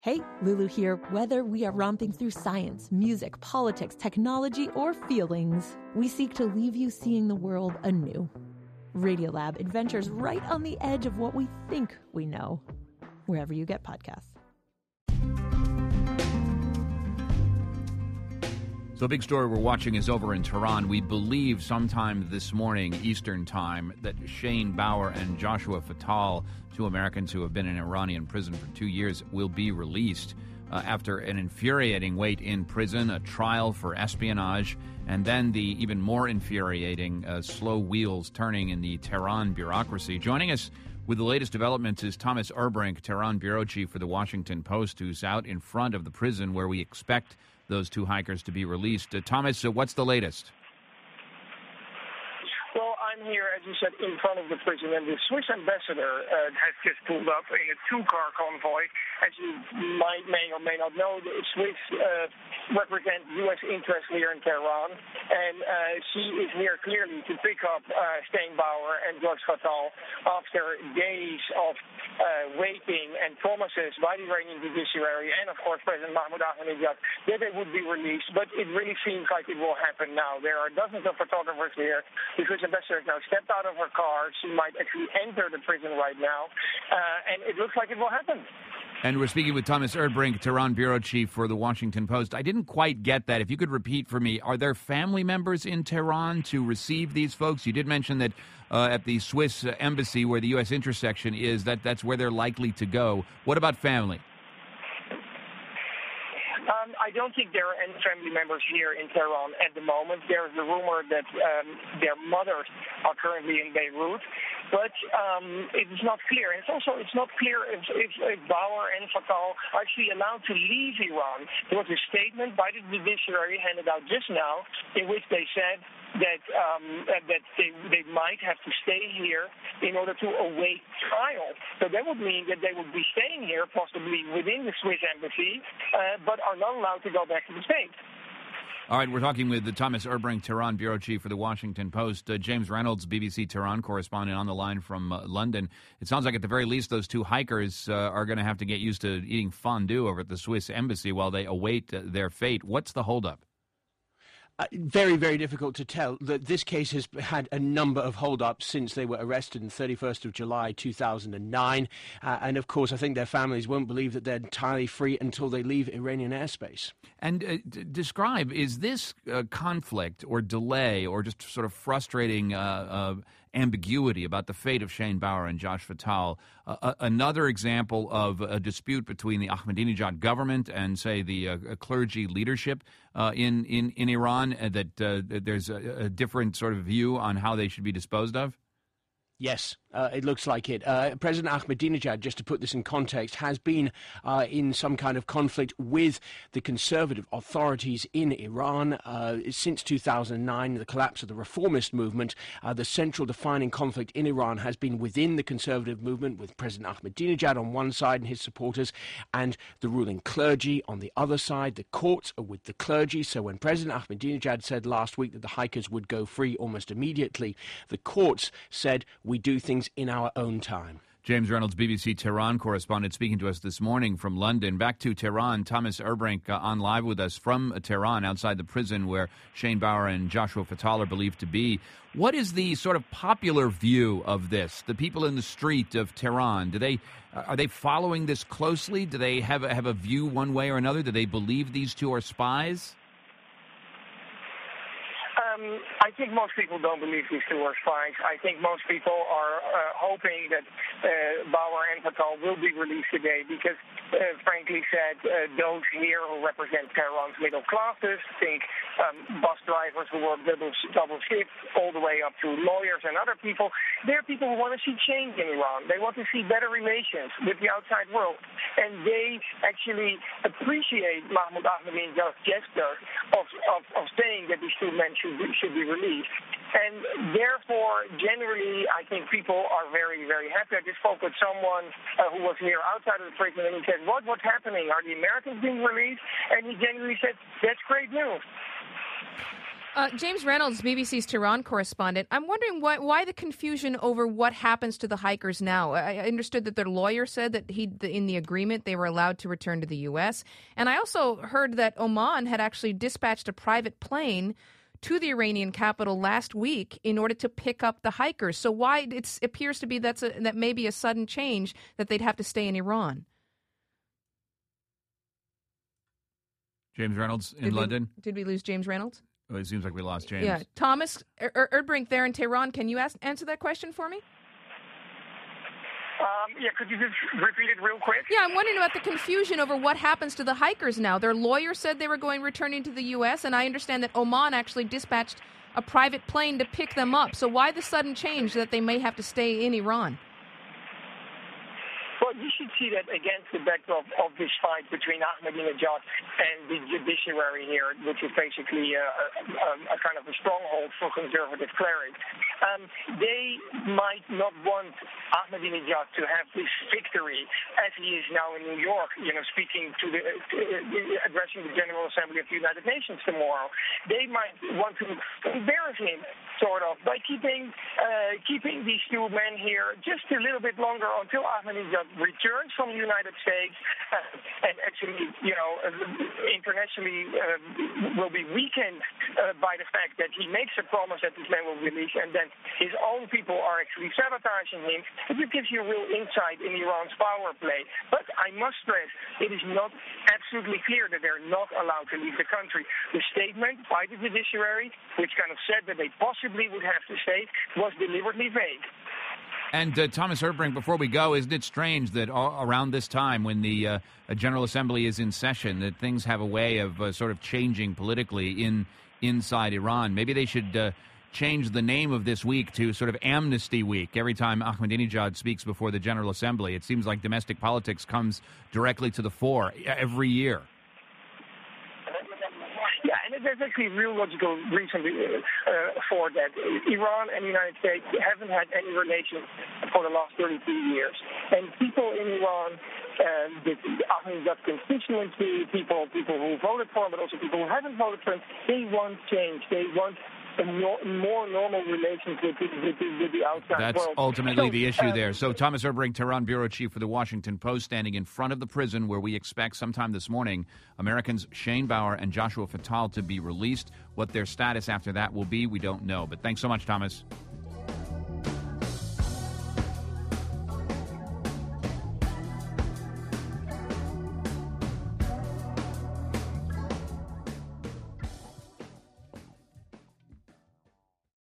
Hey, Lulu here. Whether we are romping through science, music, politics, technology, or feelings, we seek to leave you seeing the world anew. Radiolab adventures right on the edge of what we think we know, wherever you get podcasts. So a big story we're watching is over in Tehran. We believe sometime this morning, Eastern time, that Shane Bauer and Joshua Fatal, two Americans who have been in Iranian prison for 2 years, will be released after an infuriating wait in prison, a trial for espionage, and then the even more infuriating slow wheels turning in the Tehran bureaucracy. Joining us with the latest developments is Thomas Erbrink, Tehran bureau chief for the Washington Post, who's out in front of the prison where we expect those two hikers to be released. Thomas, what's the latest? Well, I'm here, as you said, in front of the prison, and the Swiss ambassador has just pulled up in a two-car convoy. As you may or may not know, the Swiss represent U.S. interests here in Tehran, and she is here clearly to pick up Shane Bauer and Josh Fatal after days of waiting and promises by the Iranian judiciary and, of course, President Mahmoud Ahmadinejad that they would be released. But it really seems like it will happen now. There are dozens of photographers here. The Swiss ambassador has now stepped out of her car. She might actually enter the prison right now, and it looks like it will happen. And we're speaking with Thomas Erbrink, Tehran bureau chief for the Washington Post. I didn't quite get that. If you could repeat for me, are there family members in Tehran to receive these folks? You did mention that at the Swiss embassy where the U.S. intersection is, that's where they're likely to go. What about family? I don't think there are any family members here in Tehran at the moment. There's a rumor that their mothers are currently in Beirut, but it is not clear. And it's not clear if Bauer and Fatal are actually allowed to leave Iran. There was a statement by the judiciary handed out just now in which they said that they might have to stay here in order to await trial. So that would mean that they would be staying here, possibly within the Swiss embassy, but are not allowed to go back to the States. All right, we're talking with Thomas Erbrink, Tehran bureau chief for the Washington Post. James Reynolds, BBC Tehran correspondent on the line from London. It sounds like at the very least those two hikers are going to have to get used to eating fondue over at the Swiss embassy while they await their fate. What's the holdup? Very, very difficult to tell. This case has had a number of hold-ups since they were arrested on 31st of July 2009. And, of course, I think their families won't believe that they're entirely free until they leave Iranian airspace. And describe, is this conflict or delay or just sort of frustrating ambiguity about the fate of Shane Bauer and Josh Fatal another example of a dispute between the Ahmadinejad government and, say, the clergy leadership in Iran, that there's a different sort of view on how they should be disposed of? Yes, it looks like it. President Ahmadinejad, just to put this in context, has been in some kind of conflict with the conservative authorities in Iran since 2009, the collapse of the reformist movement. The central defining conflict in Iran has been within the conservative movement, with President Ahmadinejad on one side and his supporters, and the ruling clergy on the other side. The courts are with the clergy. So when President Ahmadinejad said last week that the hikers would go free almost immediately, the courts said, we do things in our own time. James Reynolds, BBC Tehran correspondent, speaking to us this morning from London. Back to Tehran, Thomas Erbrink on live with us from Tehran, outside the prison where Shane Bauer and Joshua Fatal are believed to be. What is the sort of popular view of this? The people in the street of Tehran, are they following this closely? Do they have a view one way or another? Do they believe these two are spies? I think most people don't believe these two are spies. I think most people are hoping that Bauer and Fatal will be released today because, frankly said, those here who represent Tehran's middle classes, think bus drivers who work double shift, all the way up to lawyers and other people, they're people who want to see change in Iran. They want to see better relations with the outside world. And they actually appreciate Mahmoud Ahmadinejad's gesture of saying that these two men should be released. And therefore, generally, I think people are very, very happy. I just spoke with someone who was here outside of the prison, and he said, what's happening? Are the Americans being released? And he genuinely said, that's great news. James Reynolds, BBC's Tehran correspondent. I'm wondering why the confusion over what happens to the hikers now. I understood that their lawyer said that in the agreement they were allowed to return to the U.S. And I also heard that Oman had actually dispatched a private plane to the Iranian capital last week in order to pick up the hikers. So why it appears to be that may be a sudden change that they'd have to stay in Iran. James Reynolds in London. Did we lose James Reynolds? Oh, it seems like we lost James. Yeah. Thomas Erdbrink there in Tehran, can you answer that question for me? Could you just repeat it real quick? Yeah, I'm wondering about the confusion over what happens to the hikers now. Their lawyer said they were returning to the U.S., and I understand that Oman actually dispatched a private plane to pick them up. So why the sudden change that they may have to stay in Iran? Well, you should see that against the backdrop of this fight between Ahmadinejad and the judiciary here, which is basically a kind of a stronghold for conservative clerics. They might not want Ahmadinejad to have this victory as he is now in New York, speaking to addressing the General Assembly of the United Nations tomorrow. They might want to embarrass him, sort of, by keeping these two men here just a little bit longer until Ahmadinejad returns from the United States and actually, internationally will be weakened by the fact that he makes a promise that this man will release, and then his own people are actually sabotaging him. It just gives you a real insight in Iran's power play. But I must stress, it is not absolutely clear that they're not allowed to leave the country. The statement by the judiciary, which kind of said that they possibly would have to stay, was deliberately vague. And Thomas Erdbrink, before we go, isn't it strange that around this time when the General Assembly is in session, that things have a way of sort of changing politically inside Iran? Maybe they should change the name of this week to sort of Amnesty Week. Every time Ahmadinejad speaks before the General Assembly, it seems like domestic politics comes directly to the fore every year. Yeah, and there's actually a real logical reason for that. Iran and the United States haven't had any relations for the last 32 years. And people in Iran, the Ahmadinejad constituency, people who voted for him, but also people who haven't voted for him, they want change. They want a more normal relations with the outside world. That's ultimately the issue there. So Thomas Erdbrink, Tehran bureau chief for the Washington Post, standing in front of the prison where we expect sometime this morning Americans Shane Bauer and Joshua Fattal to be released. What their status after that will be, we don't know. But thanks so much, Thomas.